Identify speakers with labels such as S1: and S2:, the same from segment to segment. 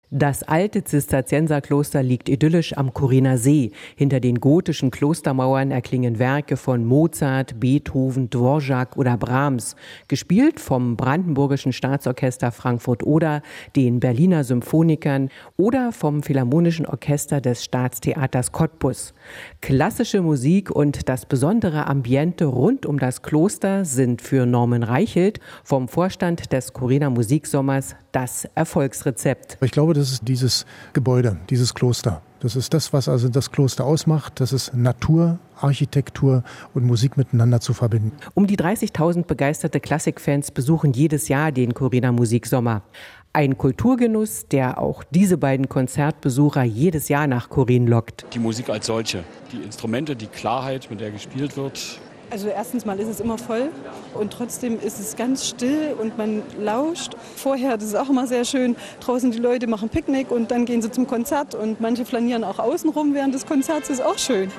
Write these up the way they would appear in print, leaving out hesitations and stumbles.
S1: Das alte Zisterzienserkloster liegt idyllisch am Kuriner See. Hinter den gotischen Klostermauern erklingen Werke von Mozart, Beethoven, Dvorak oder Brahms. Gespielt vom Brandenburgischen Staatsorchester Frankfurt-Oder, den Berliner Symphonikern oder vom Philharmonischen Orchester des Staatstheaters Cottbus. Klassische Musik und das besondere Ambiente rund um das Kloster sind für Norman Reichelt vom Vorstand des Kuriner Musiksommers das Erfolgsrezept.
S2: Ich glaube, das ist dieses Gebäude, dieses Kloster. Das ist das, was also das Kloster ausmacht. Das ist Natur, Architektur und Musik miteinander zu verbinden.
S1: Um die 30.000 begeisterte Klassikfans besuchen jedes Jahr den Kuriner Musiksommer. Ein Kulturgenuss, der auch diese beiden Konzertbesucher jedes Jahr nach Kurin lockt.
S3: Die Musik als solche, die Instrumente, die Klarheit, mit der gespielt wird.
S4: Also erstens mal ist es immer voll und trotzdem ist es ganz still und man lauscht. Vorher, das ist auch immer sehr schön, draußen die Leute machen Picknick und dann gehen sie zum Konzert und manche flanieren auch außen rum während des Konzerts, ist auch schön.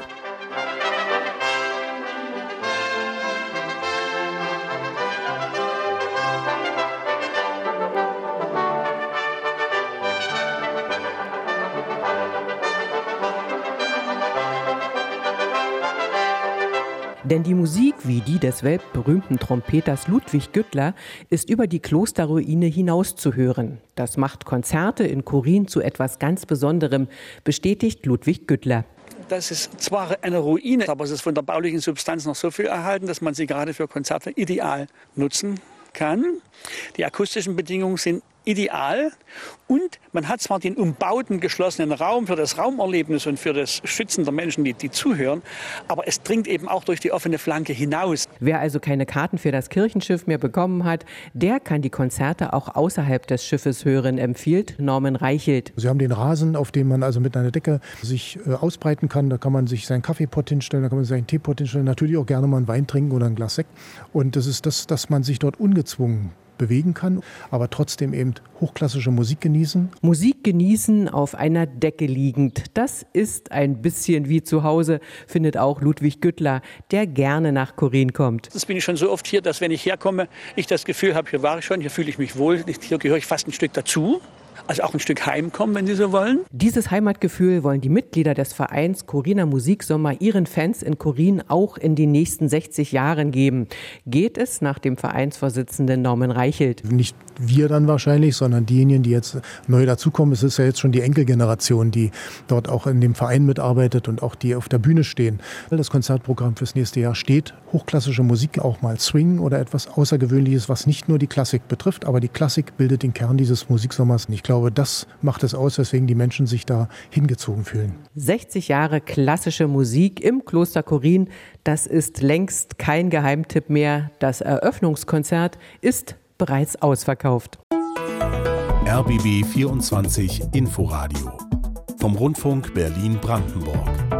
S1: Denn die Musik, wie die des weltberühmten Trompeters Ludwig Güttler, ist über die Klosterruine hinaus zu hören. Das macht Konzerte in Kurin zu etwas ganz Besonderem, bestätigt Ludwig Güttler.
S5: Das ist zwar eine Ruine, aber es ist von der baulichen Substanz noch so viel erhalten, dass man sie gerade für Konzerte ideal nutzen kann. Die akustischen Bedingungen sind ideal und man hat zwar den umbauten geschlossenen Raum für das Raumerlebnis und für das Schützen der Menschen, die zuhören, aber es dringt eben auch durch die offene Flanke hinaus.
S1: Wer also keine Karten für das Kirchenschiff mehr bekommen hat, der kann die Konzerte auch außerhalb des Schiffes hören, empfiehlt Norman Reichelt.
S2: Sie haben den Rasen, auf dem man also mit einer Decke sich ausbreiten kann. Da kann man sich seinen Kaffeepott hinstellen, da kann man sich seinen Teepott hinstellen, natürlich auch gerne mal einen Wein trinken oder ein Glas Sekt. Und das ist das, dass man sich dort ungezwungen bewegen kann, aber trotzdem eben hochklassische Musik genießen.
S1: Musik genießen auf einer Decke liegend, das ist ein bisschen wie zu Hause, findet auch Ludwig Güttler, der gerne nach Kurin kommt.
S5: Das bin ich schon so oft hier, dass wenn ich herkomme, ich das Gefühl habe, hier war ich schon, hier fühle ich mich wohl, hier gehöre ich fast ein Stück dazu. Also auch ein Stück heimkommen, wenn Sie so wollen.
S1: Dieses Heimatgefühl wollen die Mitglieder des Vereins Kuriner Musiksommer ihren Fans in Kurin auch in den nächsten 60 Jahren geben. Geht es nach dem Vereinsvorsitzenden Norman Reichelt?
S2: Nicht wir dann wahrscheinlich, sondern diejenigen, die jetzt neu dazukommen. Es ist ja jetzt schon die Enkelgeneration, die dort auch in dem Verein mitarbeitet und auch die auf der Bühne stehen. Das Konzertprogramm fürs nächste Jahr steht. Hochklassische Musik, auch mal Swing oder etwas Außergewöhnliches, was nicht nur die Klassik betrifft, aber die Klassik bildet den Kern dieses Musiksommers. Ich glaube, das macht es aus, weswegen die Menschen sich da hingezogen fühlen.
S1: 60 Jahre klassische Musik im Kloster Kurin, das ist längst kein Geheimtipp mehr. Das Eröffnungskonzert ist bereits ausverkauft.
S6: RBB 24 Inforadio vom Rundfunk Berlin-Brandenburg.